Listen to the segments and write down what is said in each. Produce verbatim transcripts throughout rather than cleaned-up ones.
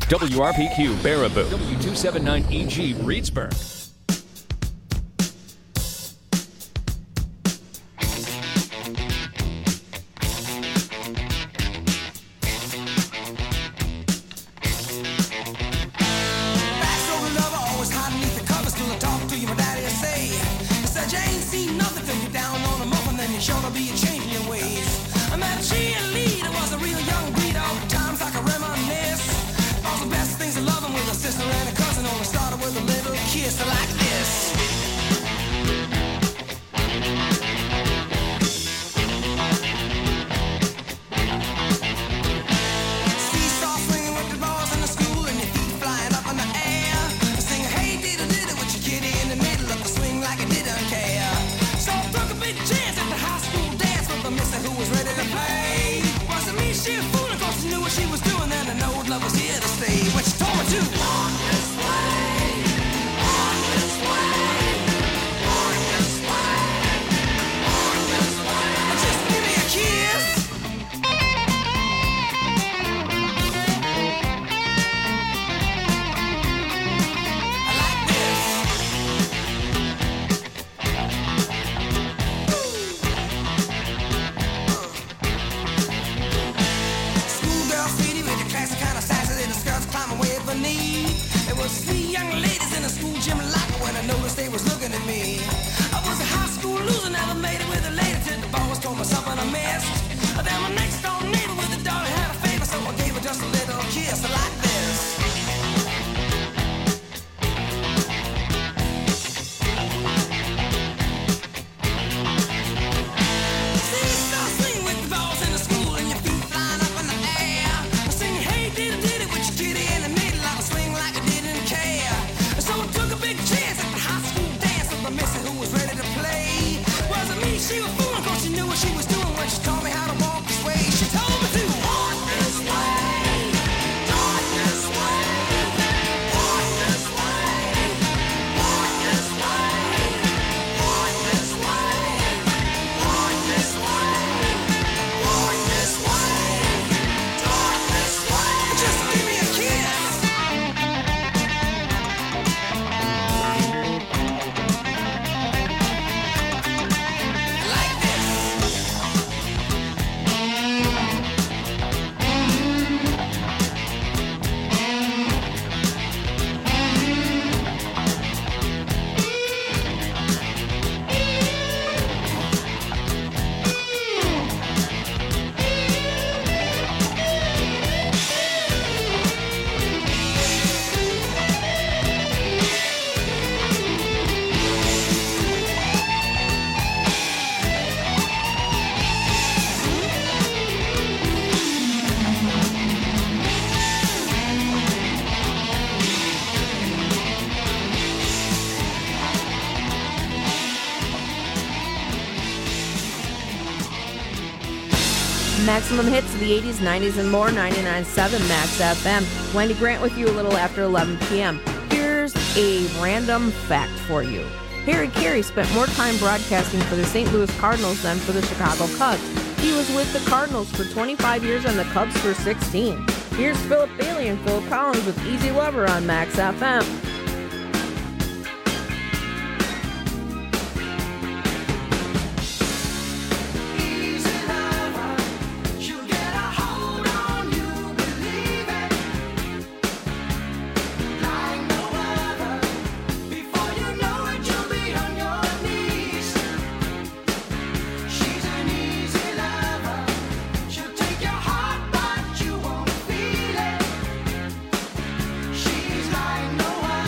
W R P Q Baraboo, W two seventy-nine E G Reedsburg. Maximum hits of the eighties, nineties, and more, ninety-nine point seven Max F M. Wendy Grant with you a little after eleven p.m. Here's a random fact for you. Harry Carey spent more time broadcasting for the Saint Louis Cardinals than for the Chicago Cubs. He was with the Cardinals for twenty-five years and the Cubs for sixteen. Here's Philip Bailey and Phil Collins with Easy Lover on Max F M. She's like no one.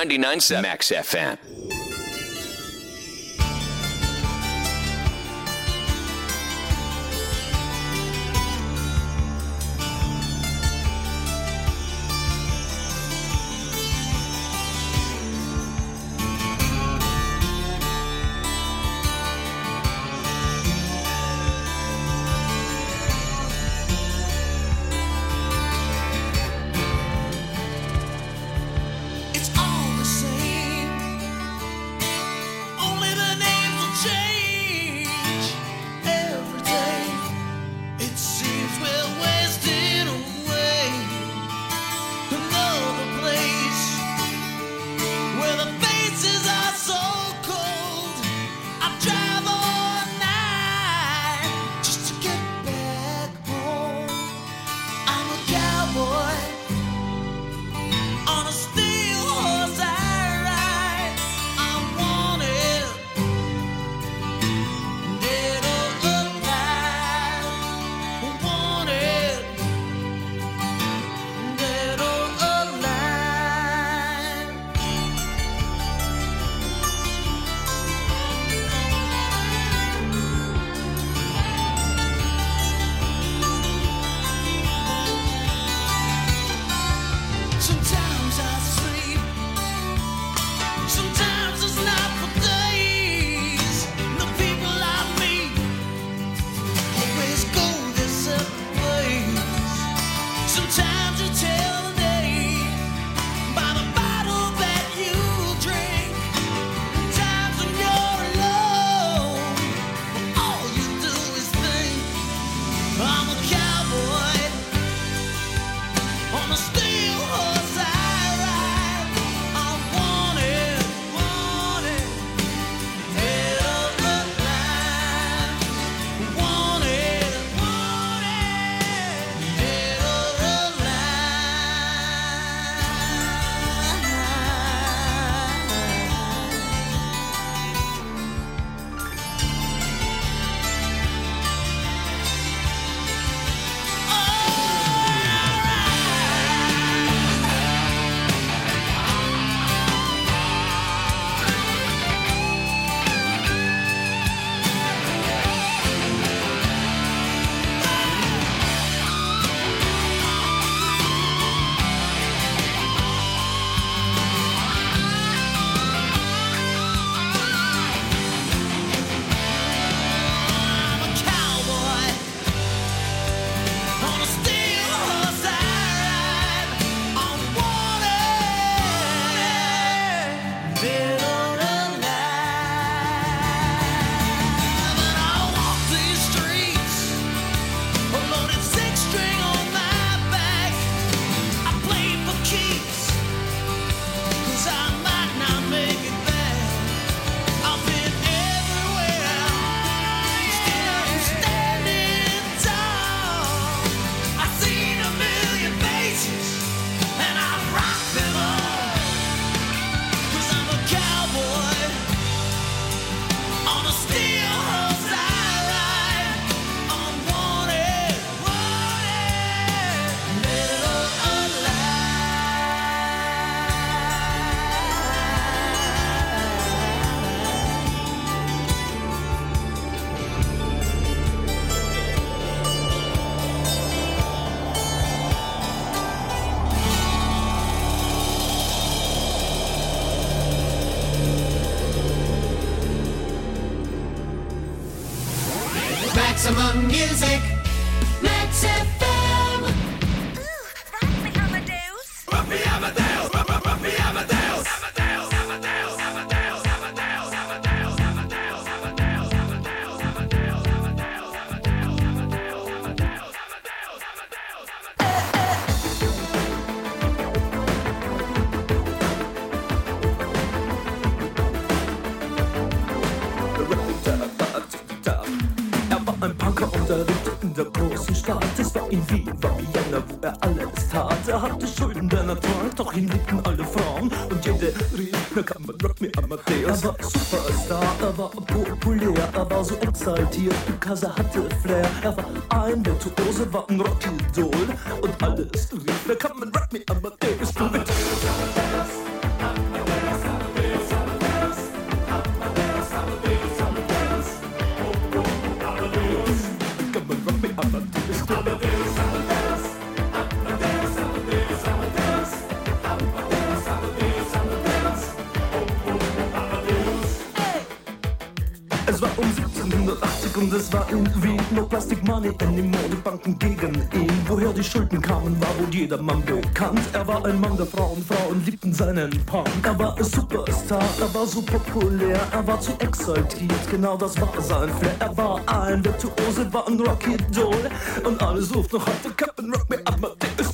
ninety-nine point seven Max F M. Maximum music, Max F M. Ooh, rock me Amadeus. Rock me Amadeus, rock, rock, rock me Amadeus. Amadeus, Amadeus, Amadeus, Amadeus, Amadeus, Amadeus, Amadeus, Amadeus, Amadeus, Amadeus, Amadeus, Amadeus, Ein Punker unterrichtete in der großen Stadt. Es war in Wien, war Vienna, wo er alles tat. Er hatte Schulden, der Natur, doch ihn liebten alle Frauen. Und jede rief, na kann man Rock me Amadeus. Er war Superstar, er war populär, er war so exaltiert, because er hatte Flair. Er war ein Virtuose, war ein Rockidol. Und alles rief, na kann man Rock me Amadeus. Du mit Amadeus, Amadeus. war um siebzehnhundertachtzig und es war in Wien. No Plastic Money anymore, die Banken gegen ihn. Woher die Schulden kamen, war wohl jedermann bekannt. Er war ein Mann der Frauen, Frauen liebten seinen Punk. Er war ein Superstar, er war so populär, er war zu exaltiert, genau das war sein Flair. Er war ein Virtuose, war ein Rocky-Doll und alle suchten noch heute Captain Rock Me Amadeus.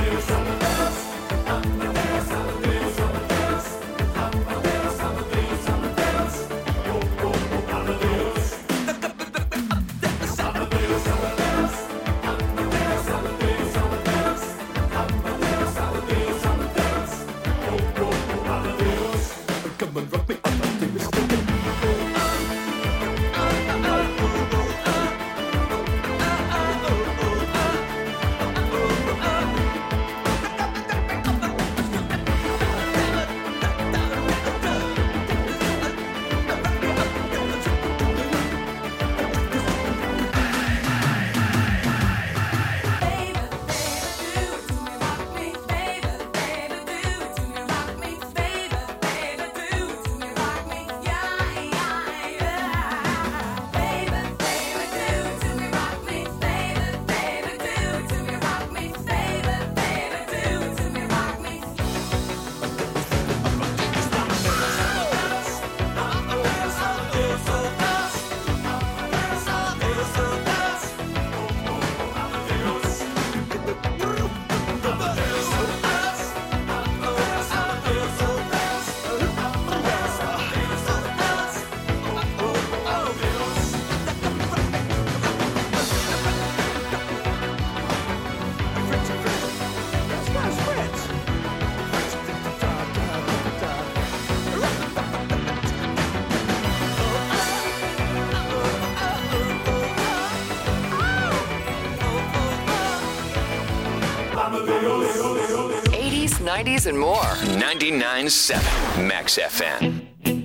eighties, nineties, and more. ninety-nine point seven Max F M.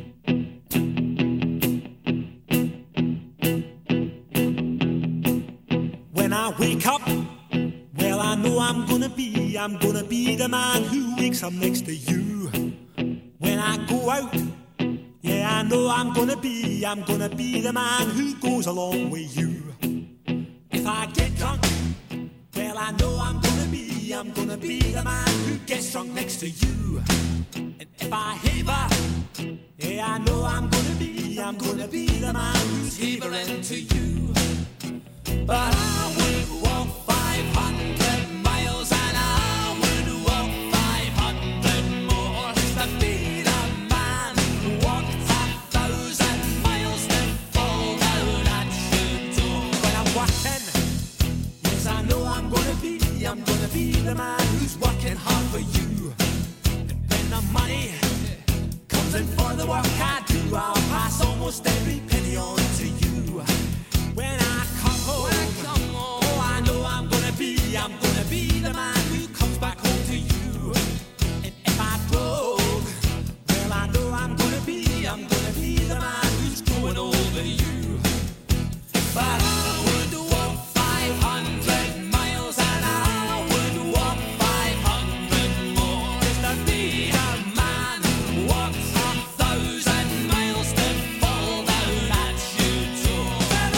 When I wake up, well, I know I'm gonna be, I'm gonna be the man who wakes up next to you. When I go out, yeah, I know I'm gonna be, I'm gonna be the man who goes along with you. If I get drunk, well, I know I'm gonna be, I'm gonna be the man who gets drunk next to you. And if I haver, yeah, I know I'm gonna be, I'm gonna be the man who's havering to you. But I would walk five hundred miles and I would walk five hundred more just to be the man who walks a thousand miles to fall down at your door. When I'm walking, yes, I know I'm gonna be, I'm gonna be the man who's working hard for you. And when the money comes in for the work I do, I'll pass almost every penny on to you. When I come home, when I come home, oh, I know I'm gonna be, I'm gonna be the man who comes back home to you. And if I broke, well, I know I'm gonna be, I'm gonna be the man who's growing over you. But I would walk five hundred miles and I would walk five hundred more just to be the man who walks a thousand miles to fall down at your door.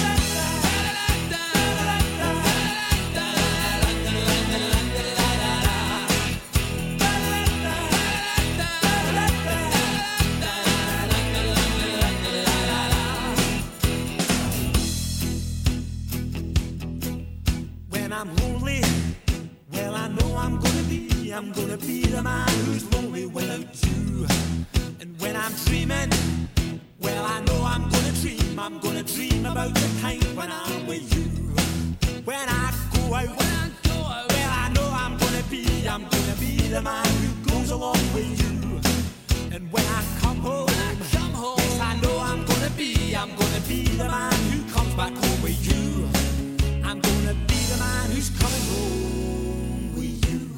When I'm lonely, well, I know I'm gonna be, I'm gonna be the man who's lonely without you. And when I'm dreaming, well, I know I'm gonna dream, I'm gonna dream about the time when I'm with you. When I go out, when I go out, well, I know I'm gonna be, I'm gonna be the man who goes along with you. And when I come home, when I come home, yes, I know I'm gonna be, I'm gonna be the man who comes back home with you. I'm gonna be the man who's coming home with you.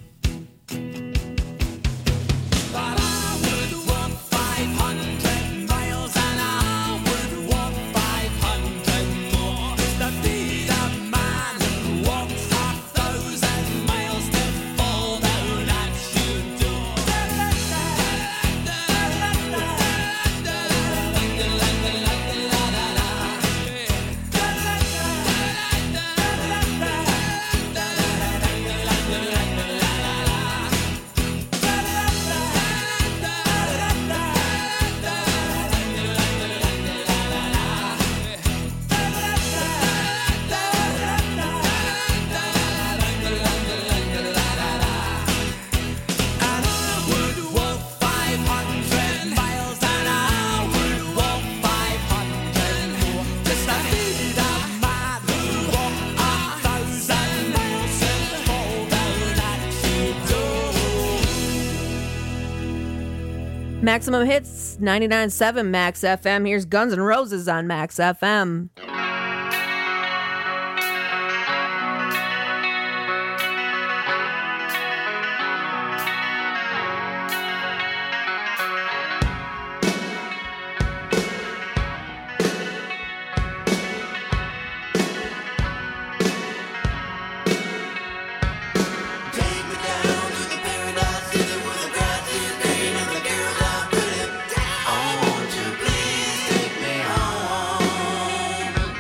But I would walk five hundred miles and I would walk five hundred more just to be the man who walks a thousand miles to fall down at your door. Maximum Hits, ninety-nine point seven Max F M. Here's Guns N' Roses on Max F M. Won't you please take me home?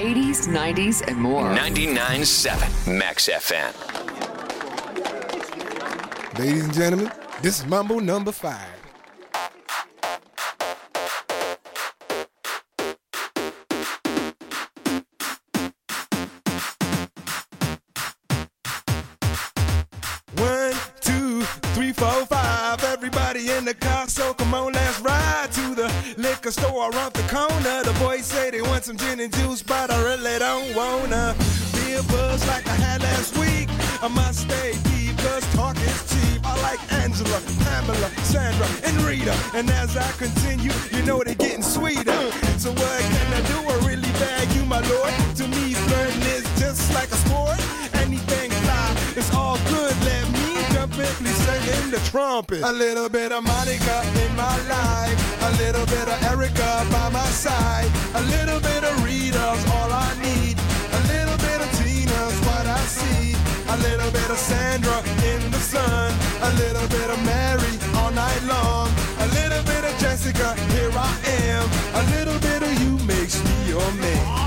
eighties, nineties, and more. ninety-nine point seven Max F M. Ladies and gentlemen, this is Mambo number five. One, two, three, four, five. Everybody in the car, so come on, let's ride to the liquor store around the corner. The boys say they want some gin and juice, but I really don't wanna be a buzz like I had last week. I must stay deep, cause talk is cheap. I like Angela, Pamela, Sandra, and Rita. And as I continue, you know they're getting sweeter. So what can I do? I really bag you, my lord. To me, flirting is just like a sport. Anything fly, it's all good. Let me jump in, please sing in the trumpet. A little bit of Monica in my life, a little bit of Erica by my side, a little bit of Rita's all I need, a little bit of Tina's what I see, a little bit of Sandra in the sun, a little bit of Mary all night long, a little bit of Jessica, here I am, a little bit of you makes me your man.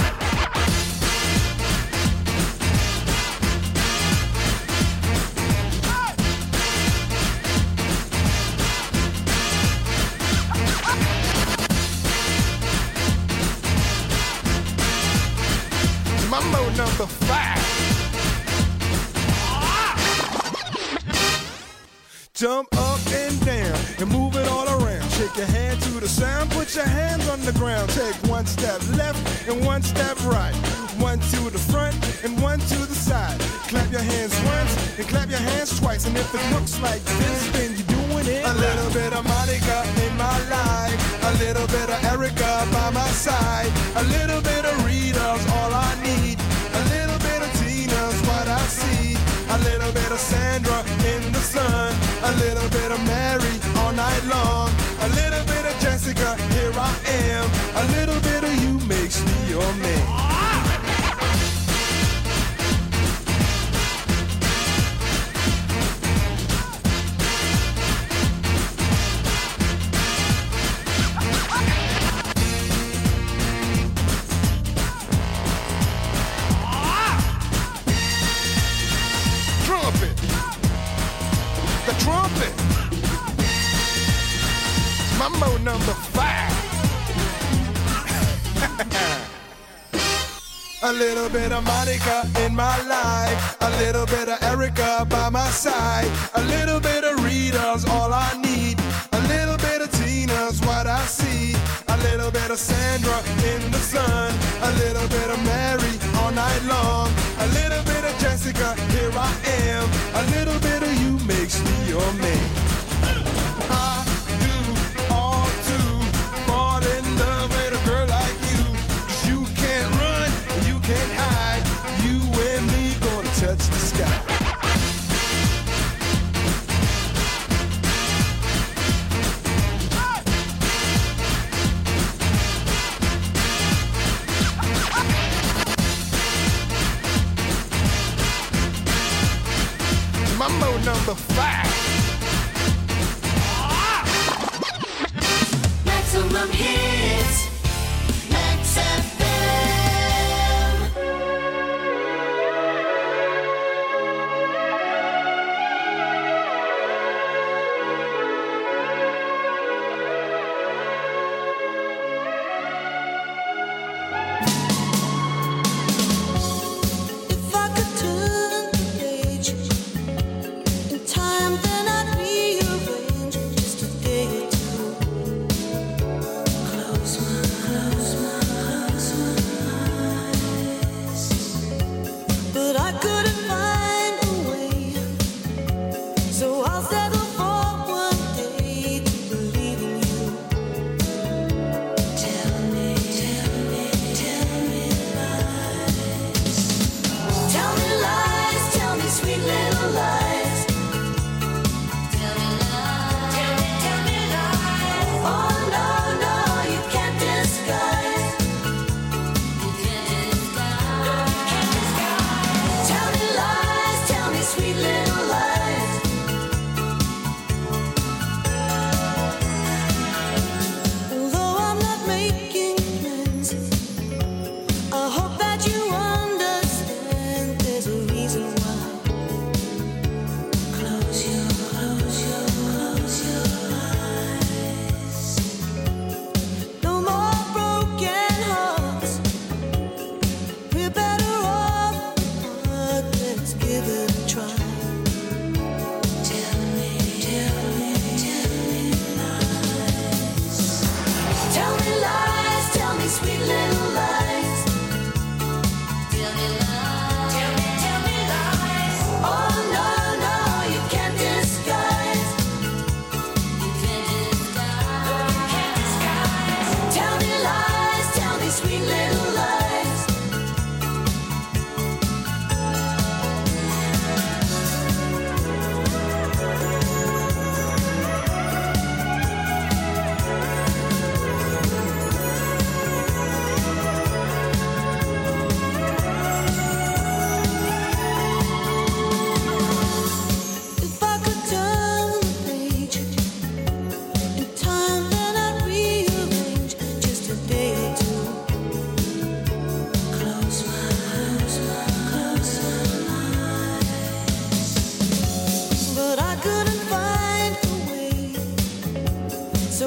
Mambo number five. Jump up and down and move it all around. Shake your hand to the sound, put your hands on the ground. Take one step left and one step right. One to the front and one to the side. Clap your hands once and clap your hands twice. And if it looks like this, then you're doing it. A little bit of Monica in my life, a little bit of Erica by my side, a little bit of Rita's all I need, a little bit of Tina's what I see, a little bit of Sandra in the sun, a little bit of Mary all night long, a little bit of Jessica, here I am, a little bit of you makes me your man. Trumpet. Mambo number five. A little bit of Monica in my life, a little bit of Erica by my side, a little bit of Rita's all I need, a little bit of Tina's what I see, a little bit of Sandra in the sun, a little bit of Mary all night long, a little bit of Jessica, here I am, a little bit of you makes me your man. I do all to fall in love with a girl like you, 'cause you can't run, you can't hide, you and me gonna touch the sky. Mambo number five. Maximum hits. Max F M. If I could turn the page in time, then I'd rearrange just a day or two.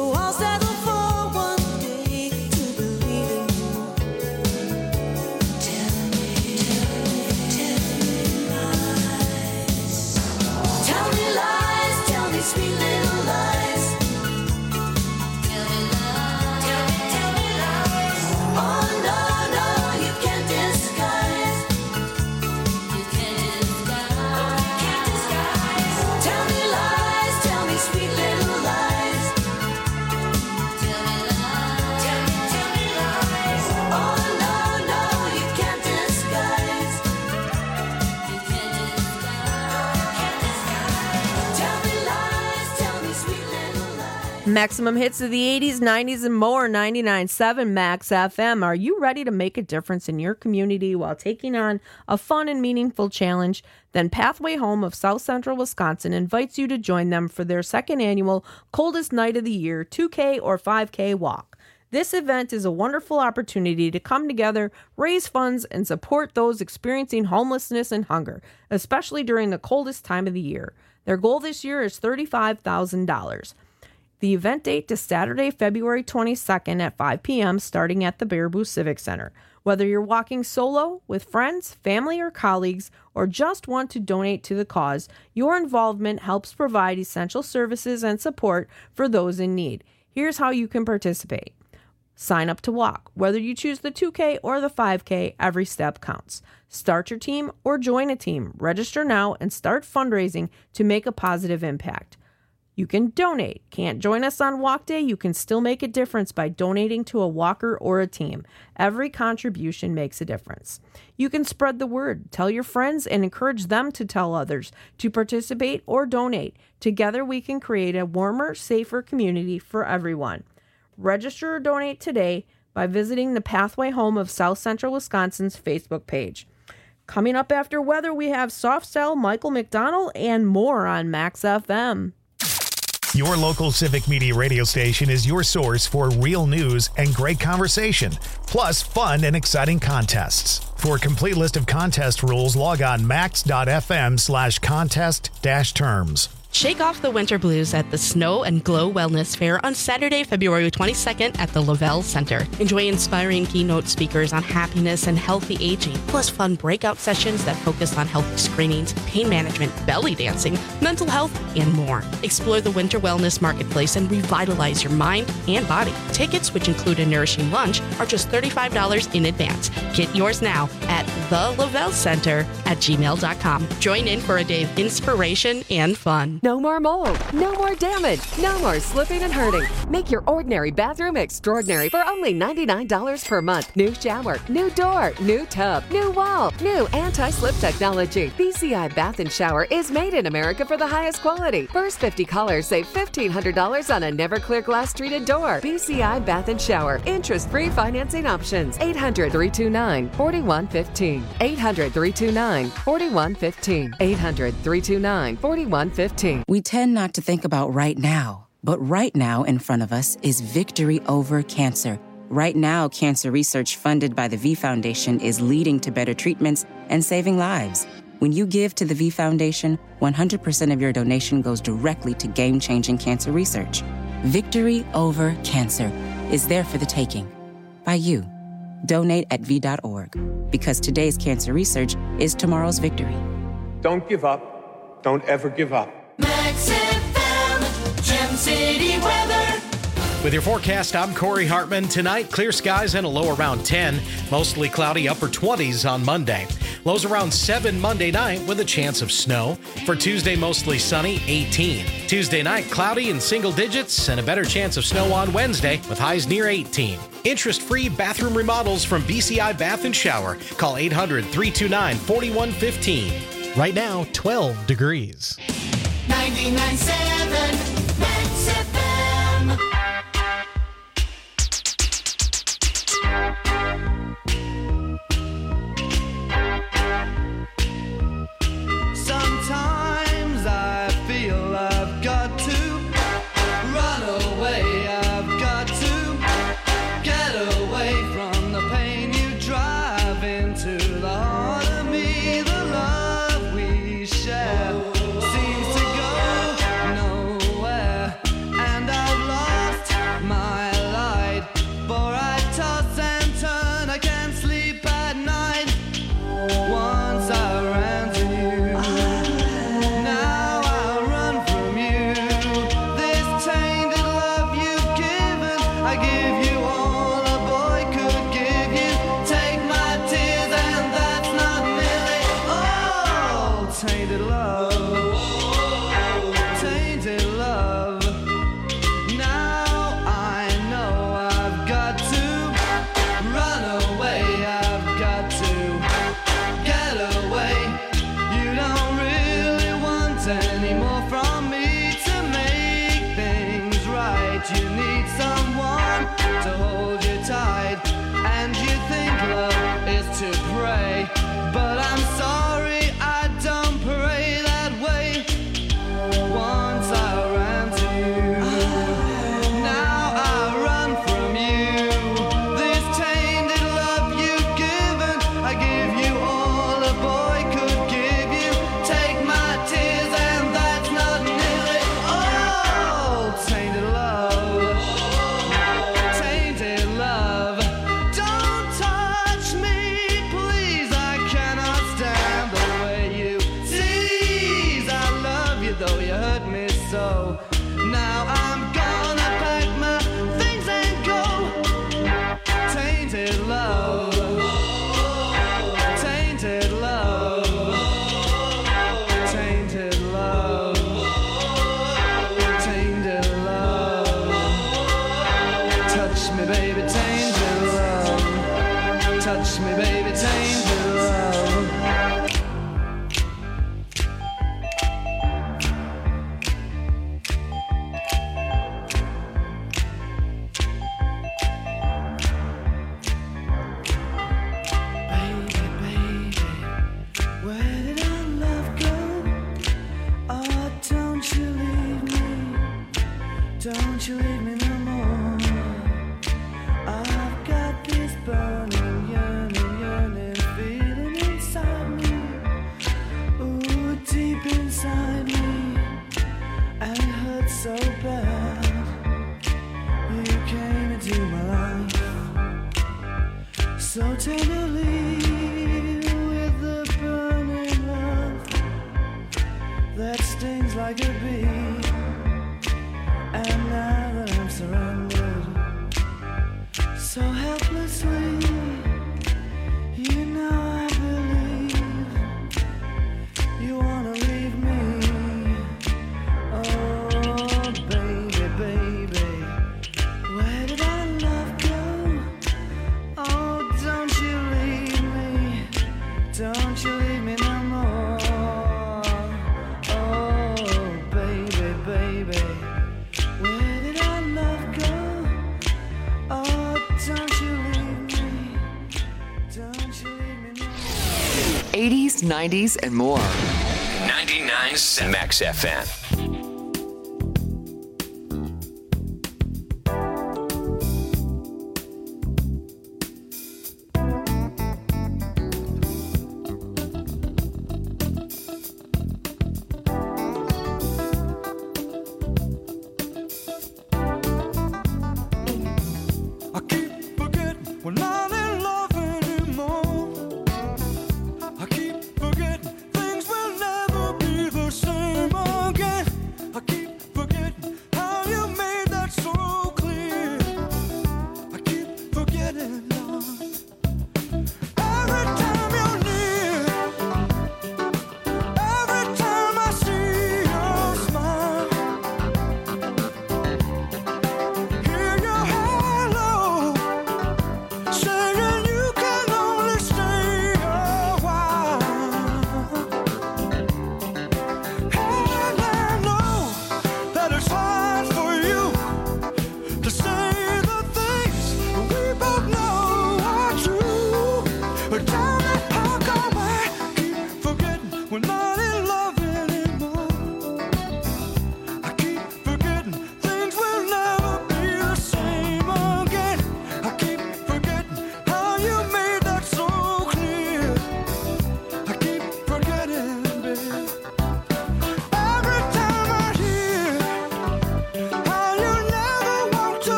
So I'll settle for one day to believe in you. Tell me, tell me, tell me lies. Tell me lies, tell me sweet little lies. Tell me lies, tell me, tell me lies. Oh no, no, you can't disguise. You can't disguise. You can't disguise. Tell me lies, tell me sweet little lies. Tell me lies, tell me, tell me lies. Oh no, no, you can't disguise. You can't disguise. You can't disguise. Tell me lies, tell me sweet little lies. Maximum hits of the eighties, nineties, and more. ninety-nine point seven Max F M. Are you ready to make a difference in your community while taking on a fun and meaningful challenge? Then Pathway Home of South Central Wisconsin invites you to join them for their second annual Coldest Night of the Year two K or five K walk. This event is a wonderful opportunity to come together, raise funds, and support those experiencing homelessness and hunger, especially during the coldest time of the year. Their goal this year is thirty-five thousand dollars. The event date is Saturday, February twenty-second at five p.m. starting at the Baraboo Civic Center. Whether you're walking solo, with friends, family, or colleagues, or just want to donate to the cause, your involvement helps provide essential services and support for those in need. Here's how you can participate. Sign up to walk. Whether you choose the two K or the five K, every step counts. Start your team or join a team. Register now and start fundraising to make a positive impact. You can donate. Can't join us on walk day? You can still make a difference by donating to a walker or a team. Every contribution makes a difference. You can spread the word. Tell your friends and encourage them to tell others to participate or donate. Together we can create a warmer, safer community for everyone. Register or donate today by visiting the Pathway Home of South Central Wisconsin's Facebook page. Coming up after weather, we have Soft Cell, Michael McDonald, and more on Max F M. Your local Civic Media radio station is your source for real news and great conversation, plus fun and exciting contests. For a complete list of contest rules, log on max.fm slash contest dash terms. Shake off the winter blues at the Snow and Glow Wellness Fair on Saturday, February twenty-second at the Lavelle Center. Enjoy inspiring keynote speakers on happiness and healthy aging, plus fun breakout sessions that focus on healthy screenings, pain management, belly dancing, mental health, and more. Explore the winter wellness marketplace and revitalize your mind and body. Tickets, which include a nourishing lunch, are just thirty-five dollars in advance. Get yours now at the lavelle center at gmail dot com. Join in for a day of inspiration and fun. No more mold, no more damage, no more slipping and hurting. Make your ordinary bathroom extraordinary for only ninety-nine dollars per month. New shower, new door, new tub, new wall, new anti-slip technology. B C I Bath and Shower is made in America for the highest quality. First fifty callers save fifteen hundred dollars on a never clear glass treated door. B C I Bath and Shower. Interest-free financing options. eight hundred, three two nine, four one one five. eight hundred, three two nine, four one one five. eight hundred, three two nine, four one one five. We tend not to think about right now, but right now in front of us is victory over cancer. Right now, cancer research funded by the V Foundation is leading to better treatments and saving lives. When you give to the V Foundation, one hundred percent of your donation goes directly to game-changing cancer research. Victory over cancer is there for the taking. By you. Donate at V dot org. Because today's cancer research is tomorrow's victory. Don't give up. Don't ever give up. Max F M, Gem City weather. With your forecast, I'm Corey Hartman. Tonight, clear skies and a low around ten. Mostly cloudy, upper twenties on Monday. Lows around seven Monday night with a chance of snow. For Tuesday, mostly sunny, eighteen. Tuesday night, cloudy in single digits and a better chance of snow on Wednesday with highs near eighteen. Interest-free bathroom remodels from B C I Bath and Shower. Call eight hundred, three two nine, four one one five. Right now, twelve degrees. ninety-nine point seven Max F M. Sometimes I feel I've got to run away. I've got to get away from the pain you drive into the heart of me. The love we share seems to go I give you all a boy could give you. Take my tears and that's not nearly all. Tainted love, tainted love. Now I know I've got to run away. I've got to get away. You don't really want any more from me to make things right. You need someone to hold you tight, and you think love is to pray. But I'm sorry, I don't pray that way. Once I ran to you, now I run from you. This tainted love you've given, I give you all a boy could give you. Take my tears and that's not nearly all. Tainted love, tainted love. Don't touch me, please. I cannot stand the way you tease. I love you though you hurt me so. Now I'm gonna pack my things and go. Tainted love, tainted love, tainted love, tainted love. Touch me, baby, tainted love. Touch me, baby, tainted love. Baby, baby, where did our love go? Oh, don't you leave me. Don't you leave me no more. I've got this burning, yearning, yearning feeling inside me. Ooh, deep inside me. And it hurts so bad. You came into my life so tenderly with the burning love that stings like a bee. And now that I'm surrendered so helplessly, you know I believe you wanna leave me. Oh, baby, baby, where did our love go? Oh, don't you leave me, don't you leave me no more. Oh, baby, baby, where did our love go? Oh, don't you leave me, don't you leave me no more. eighties, nineties, and more. ninety-nine point seven Max F M. I keep forgetting we're not in love anymore. I keep forgetting things will never be the same again. I keep forgetting how you made that so clear. I keep forgetting, Lord. Every time you're near, every time I see your smile, hear your hello.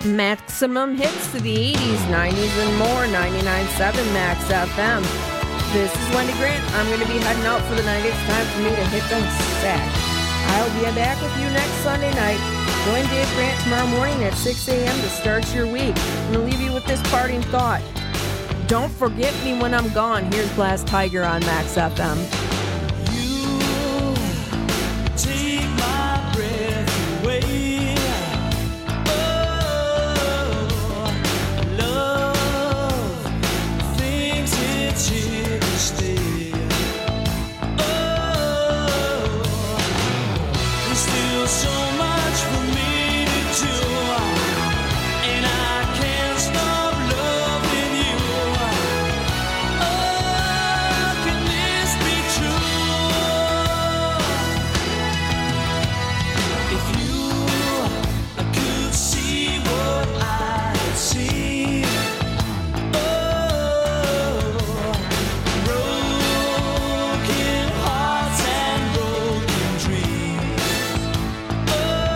Maximum hits to the eighties, nineties, and more. ninety-nine point seven Max F M. This is Wendy Grant. I'm going to be heading out for the night. It's time for me to hit the sack. I'll be back with you next Sunday night. Join Dave Grant tomorrow morning at six a.m. to start your week. I'm going to leave you with this parting thought. Don't forget me when I'm gone. Here's Glass Tiger on Max F M. Take my breath away. Oh, love thinks it's here to stay. Oh, there's still so much for me to do, and I can't stop loving you. Oh, can this be true? If you could see what I see, oh, broken hearts and broken dreams, oh,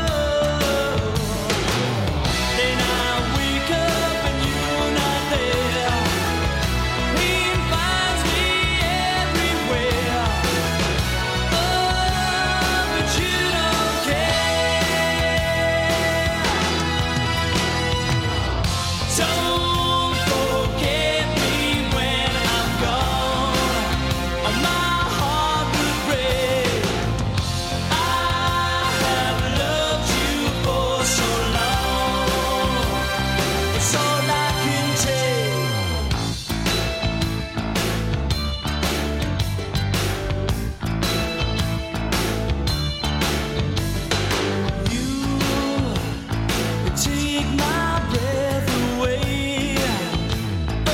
then I wake up and you're not there. Pain finds me everywhere, oh, but you don't care. Don't forget me when I'm gone, or my heart will break. I have loved you for so long, it's all I can take. You take my breath away. Oh,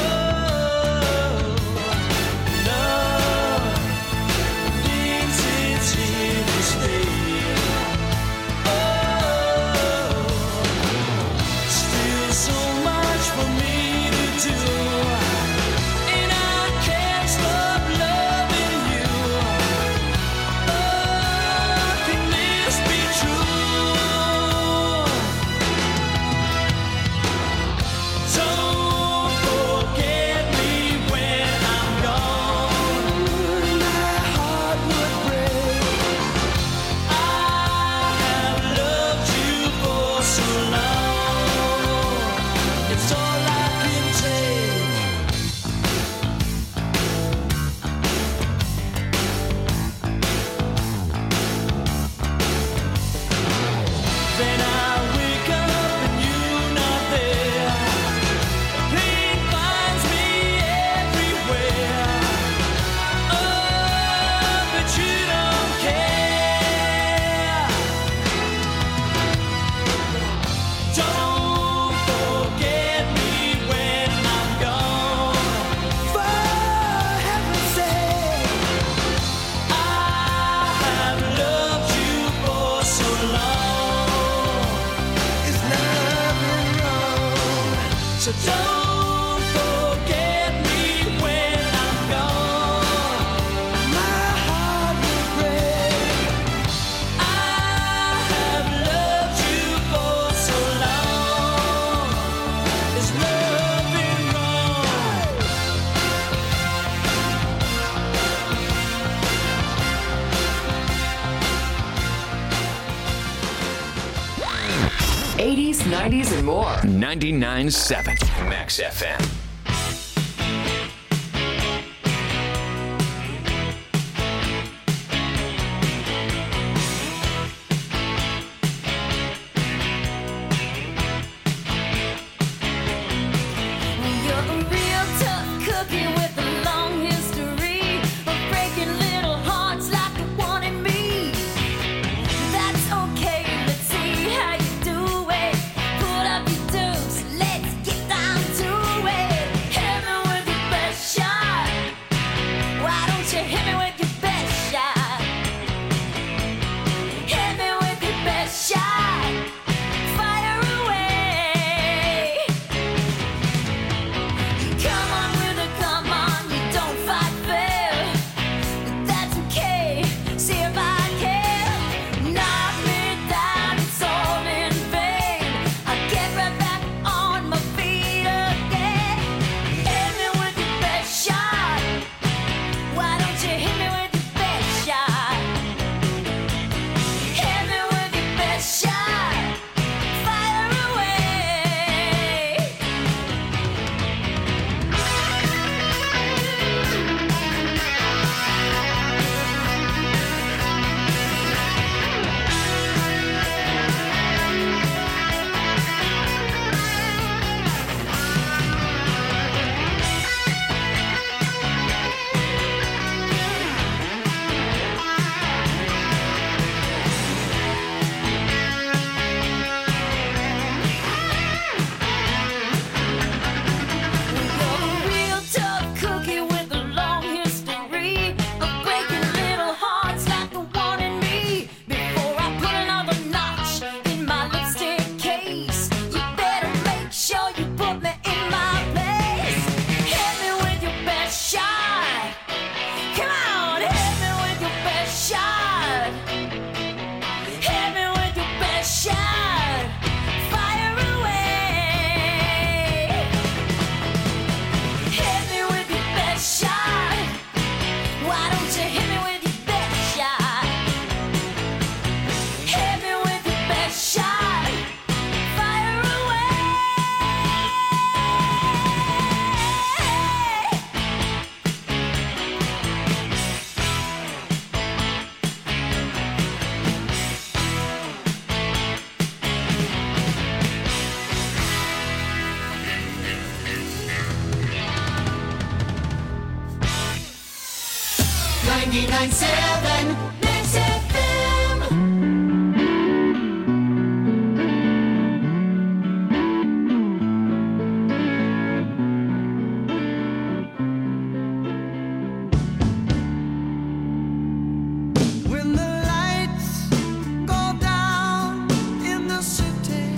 love thinks it's here to stay. Oh, still so much for me to do, and I can't stop loving you. Oh, can this be true? Don't forget me when I'm gone. My heart would break. I have loved you for so long, it's all I can take. Then I wake up and you're not there. Pain finds me everywhere, oh, but you don't care. Don't forget me when I'm gone. For heaven's sake, I have loved you for so long, it's nothing wrong. So don't forget me when I'm gone. My heart will break. I have loved you for so long, it's nothing wrong. eighties, nineties, and more. ninety-nine point seven Max F M. You're a real tough cookie with a long history of breaking little hearts like the one in me. That's okay, let's see how you do it. Put up your dukes, let's get down to it. ninety-nine seven Max F M. When the lights go down in the city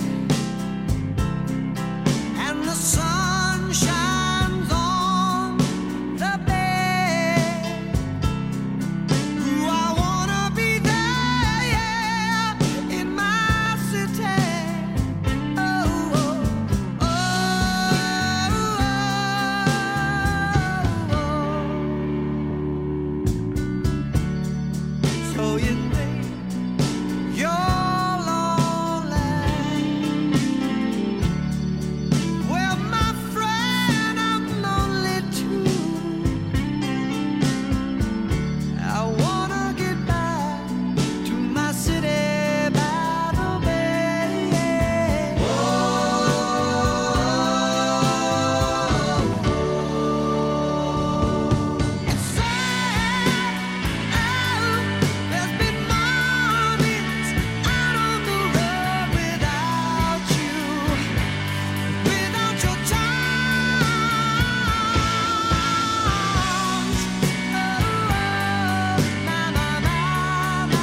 and the sun shines on the bay, ooh, I wanna be there, yeah, in my city. Oh, oh, oh, oh. So you think you're lonely? Well, my friend, I'm lonely too. I wanna get back to my city by the bay. It's sad. There's been mornings out on the road without you, without your charms. Oh, na na na na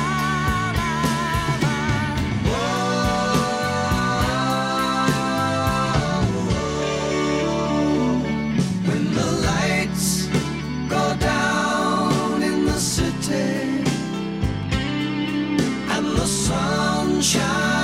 na. When the lights go down in the city and the sun shines